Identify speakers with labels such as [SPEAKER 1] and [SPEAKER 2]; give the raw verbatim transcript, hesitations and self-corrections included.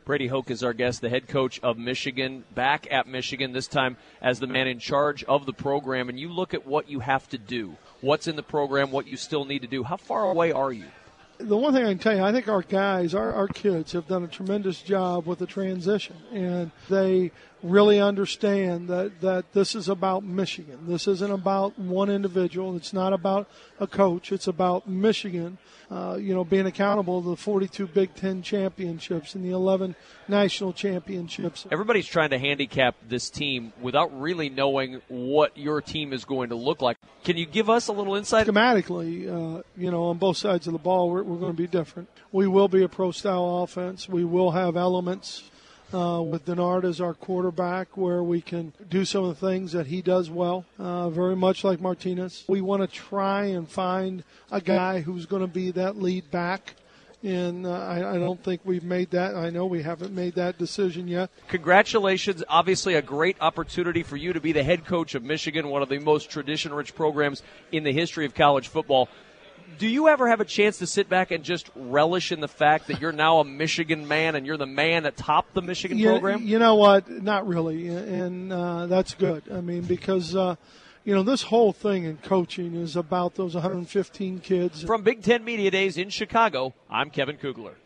[SPEAKER 1] Brady Hoke is our guest, the head coach of Michigan, back at Michigan, this time as the man in charge of the program. And you look at what you have to do, what's in the program, what you still need to do. How far away are you?
[SPEAKER 2] The one thing I can tell you, I think our guys, our, our kids have done a tremendous job with the transition, and they really understand that, that this is about Michigan. This isn't about one individual. It's not about a coach. It's about Michigan, uh, you know, being accountable to the forty-two Big Ten championships and the eleven national championships.
[SPEAKER 1] Everybody's trying to handicap this team without really knowing what your team is going to look like. Can you give us a little insight?
[SPEAKER 2] Schematically, uh, you know, on both sides of the ball, we're, we're going to be different. We will be a pro-style offense. We will have elements uh, with Denard as our quarterback where we can do some of the things that he does well, uh, very much like Martinez. We want to try and find a guy who's going to be that lead back. And uh, I, I don't think we've made that. I know we haven't made that decision yet.
[SPEAKER 1] Congratulations. Obviously a great opportunity for you to be the head coach of Michigan, one of the most tradition-rich programs in the history of college football. Do you ever have a chance to sit back and just relish in the fact that you're now a Michigan man and you're the man atop the Michigan
[SPEAKER 2] you,
[SPEAKER 1] program?
[SPEAKER 2] You know what? Not really. And uh, that's good. I mean, because uh, – you know, this whole thing in coaching is about those one hundred fifteen kids.
[SPEAKER 1] From Big Ten Media Days in Chicago, I'm Kevin Kugler.